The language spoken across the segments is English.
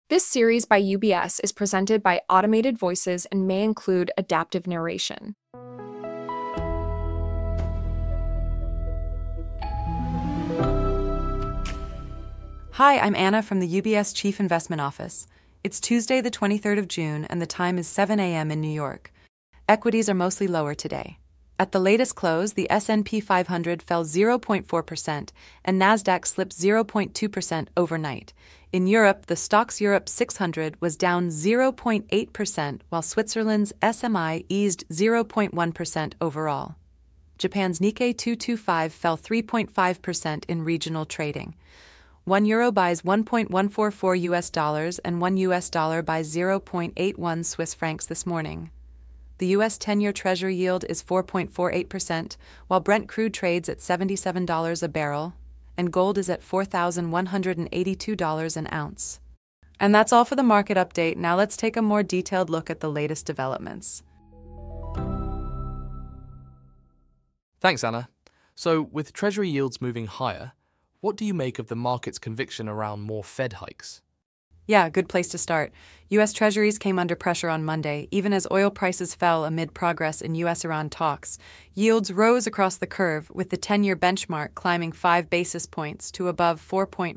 This series by UBS is presented by automated voices and may include adaptive narration. Hi, I'm Anna from the UBS Chief Investment Office. It's Tuesday, the 23rd of June, and the time is 7 a.m. in New York. Equities are mostly lower today. At the latest close, the S&P 500 fell 0.4% and Nasdaq slipped 0.2% overnight. In Europe, the Stoxx Europe 600 was down 0.8%, while Switzerland's SMI eased 0.1% overall. Japan's Nikkei 225 fell 3.5% in regional trading. €1 buys 1.144 US dollars and $1 buys 0.81 Swiss francs this morning. The U.S. 10-year Treasury yield is 4.48%, while Brent crude trades at $77 a barrel, and gold is at $4,182 an ounce. And that's all for the market update. Now let's take a more detailed look at the latest developments. Thanks, Anna. So, with Treasury yields moving higher, what do you make of the market's conviction around more Fed hikes? Yeah, good place to start. U.S. Treasuries came under pressure on Monday, even as oil prices fell amid progress in U.S.-Iran talks. Yields rose across the curve, with the 10-year benchmark climbing 5 basis points to above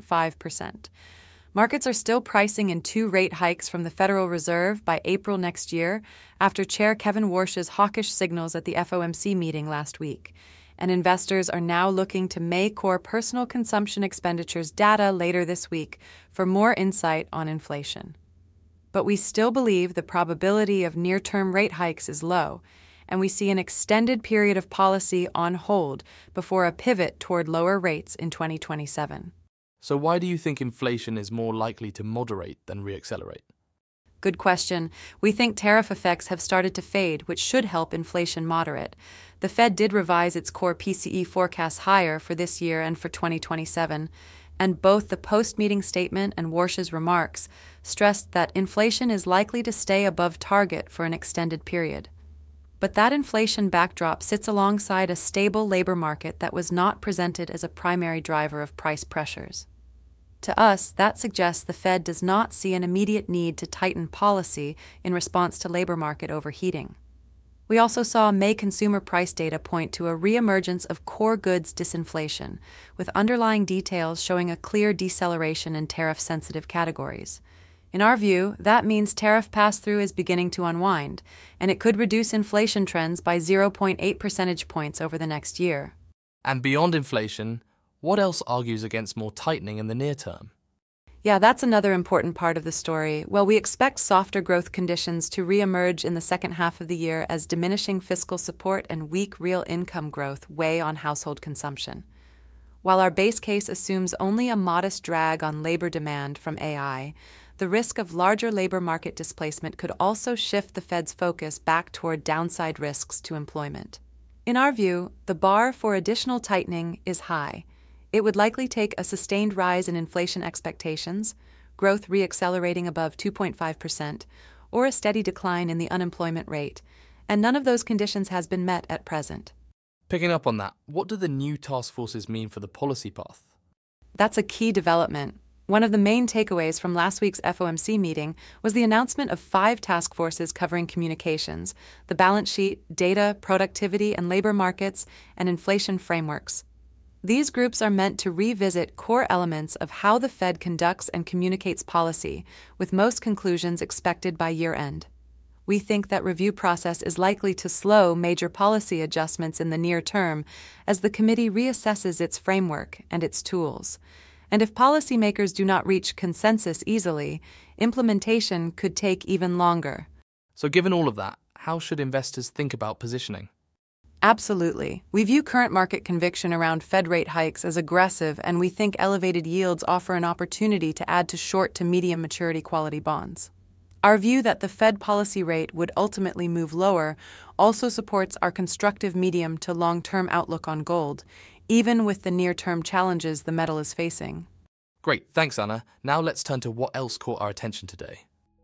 4.5%. Markets are still pricing in 2 rate hikes from the Federal Reserve by April next year, after Chair Kevin Warsh's hawkish signals at the FOMC meeting last week. And investors are now looking to May core personal consumption expenditures data later this week for more insight on inflation. But we still believe the probability of near-term rate hikes is low, and we see an extended period of policy on hold before a pivot toward lower rates in 2027. So why do you think inflation is more likely to moderate than reaccelerate? Good question. We think tariff effects have started to fade, which should help inflation moderate. The Fed did revise its core PCE forecasts higher for this year and for 2027, and both the post-meeting statement and Warsh's remarks stressed that inflation is likely to stay above target for an extended period. But that inflation backdrop sits alongside a stable labor market that was not presented as a primary driver of price pressures. To us, that suggests the Fed does not see an immediate need to tighten policy in response to labor market overheating. We also saw May consumer price data point to a reemergence of core goods disinflation, with underlying details showing a clear deceleration in tariff-sensitive categories. In our view, that means tariff pass-through is beginning to unwind, and it could reduce inflation trends by 0.8 percentage points over the next year. And beyond inflation, what else argues against more tightening in the near term? Yeah, that's another important part of the story. Well, we expect softer growth conditions to reemerge in the second half of the year as diminishing fiscal support and weak real income growth weigh on household consumption. While our base case assumes only a modest drag on labor demand from AI, the risk of larger labor market displacement could also shift the Fed's focus back toward downside risks to employment. In our view, the bar for additional tightening is high. It would likely take a sustained rise in inflation expectations, growth reaccelerating above 2.5%, or a steady decline in the unemployment rate, and none of those conditions has been met at present. Picking up on that, what do the new task forces mean for the policy path? That's a key development. One of the main takeaways from last week's FOMC meeting was the announcement of 5 task forces covering communications, the balance sheet, data, productivity and labor markets, and inflation frameworks. These groups are meant to revisit core elements of how the Fed conducts and communicates policy, with most conclusions expected by year-end. We think that review process is likely to slow major policy adjustments in the near term as the committee reassesses its framework and its tools. And if policymakers do not reach consensus easily, implementation could take even longer. So given all of that, how should investors think about positioning? Absolutely. We view current market conviction around Fed rate hikes as aggressive, and we think elevated yields offer an opportunity to add to short to medium maturity quality bonds. Our view that the Fed policy rate would ultimately move lower also supports our constructive medium to long-term outlook on gold, even with the near-term challenges the metal is facing. Great, thanks Anna. Now let's turn to what else caught our attention today.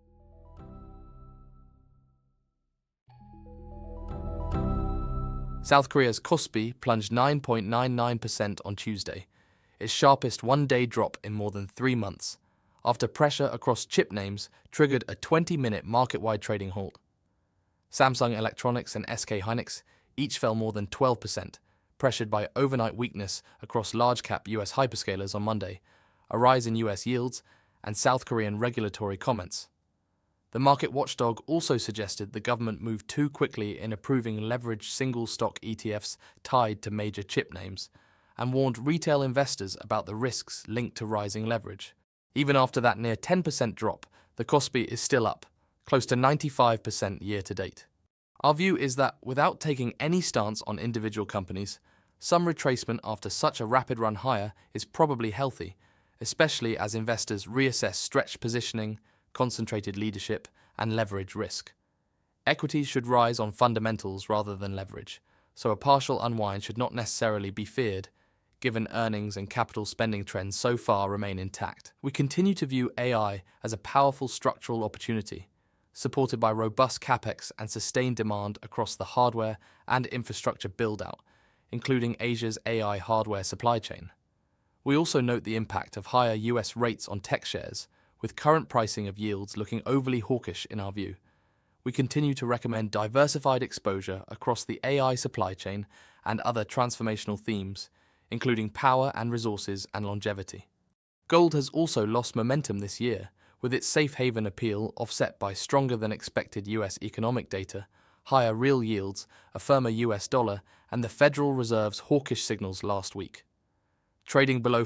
South Korea's Kospi plunged 9.99% on Tuesday, its sharpest one-day drop in more than 3 months, after pressure across chip names triggered a 20-minute market-wide trading halt. Samsung Electronics and SK Hynix each fell more than 12%, pressured by overnight weakness across large-cap US hyperscalers on Monday, a rise in US yields, and South Korean regulatory comments. The market watchdog also suggested the government moved too quickly in approving leveraged single-stock ETFs tied to major chip names, and warned retail investors about the risks linked to rising leverage. Even after that near 10% drop, the Kospi is still up, close to 95% year-to-date. Our view is that without taking any stance on individual companies, some retracement after such a rapid run higher is probably healthy, especially as investors reassess stretched positioning, concentrated leadership, and leverage risk. Equities should rise on fundamentals rather than leverage, so a partial unwind should not necessarily be feared, given earnings and capital spending trends so far remain intact. We continue to view AI as a powerful structural opportunity, supported by robust capex and sustained demand across the hardware and infrastructure build-out, including Asia's AI hardware supply chain. We also note the impact of higher US rates on tech shares, with current pricing of yields looking overly hawkish in our view. We continue to recommend diversified exposure across the AI supply chain and other transformational themes, including power and resources and longevity. Gold has also lost momentum this year, with its safe haven appeal offset by stronger than expected US economic data, higher real yields, a firmer US dollar, and the Federal Reserve's hawkish signals last week. Trading below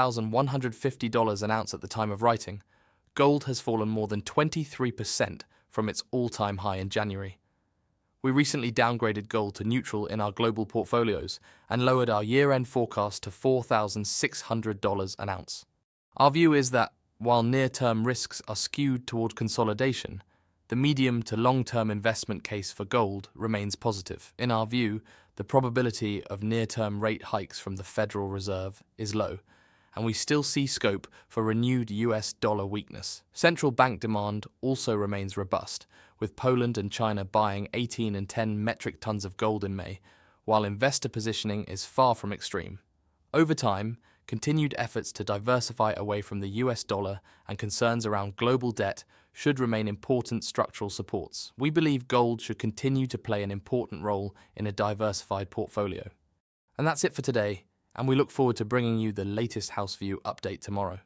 $4,150 an ounce at the time of writing, gold has fallen more than 23% from its all-time high in January. We recently downgraded gold to neutral in our global portfolios and lowered our year-end forecast to $4,600 an ounce. Our view is that, while near-term risks are skewed toward consolidation, the medium to long-term investment case for gold remains positive. In our view, the probability of near-term rate hikes from the Federal Reserve is low, and we still see scope for renewed US dollar weakness. Central bank demand also remains robust, with Poland and China buying 18 and 10 metric tons of gold in May, while investor positioning is far from extreme. Over time, continued efforts to diversify away from the US dollar and concerns around global debt should remain important structural supports. We believe gold should continue to play an important role in a diversified portfolio. And that's it for today, and we look forward to bringing you the latest House View update tomorrow.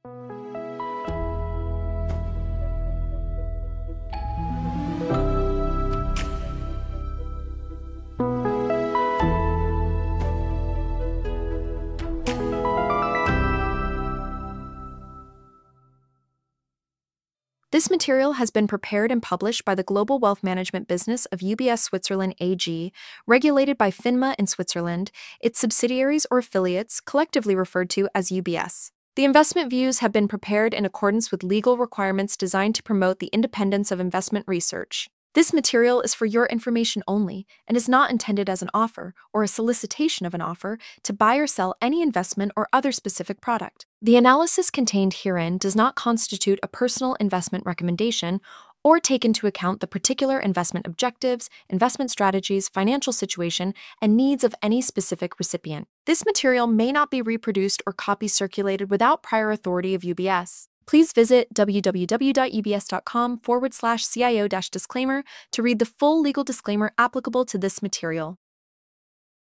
This material has been prepared and published by the Global Wealth Management business of UBS Switzerland AG, regulated by FINMA in Switzerland, its subsidiaries or affiliates, collectively referred to as UBS. The investment views have been prepared in accordance with legal requirements designed to promote the independence of investment research. This material is for your information only and is not intended as an offer or a solicitation of an offer to buy or sell any investment or other specific product. The analysis contained herein does not constitute a personal investment recommendation or take into account the particular investment objectives, investment strategies, financial situation, and needs of any specific recipient. This material may not be reproduced or copy circulated without prior authority of UBS. Please visit www.ubs.com/CIO-disclaimer to read the full legal disclaimer applicable to this material.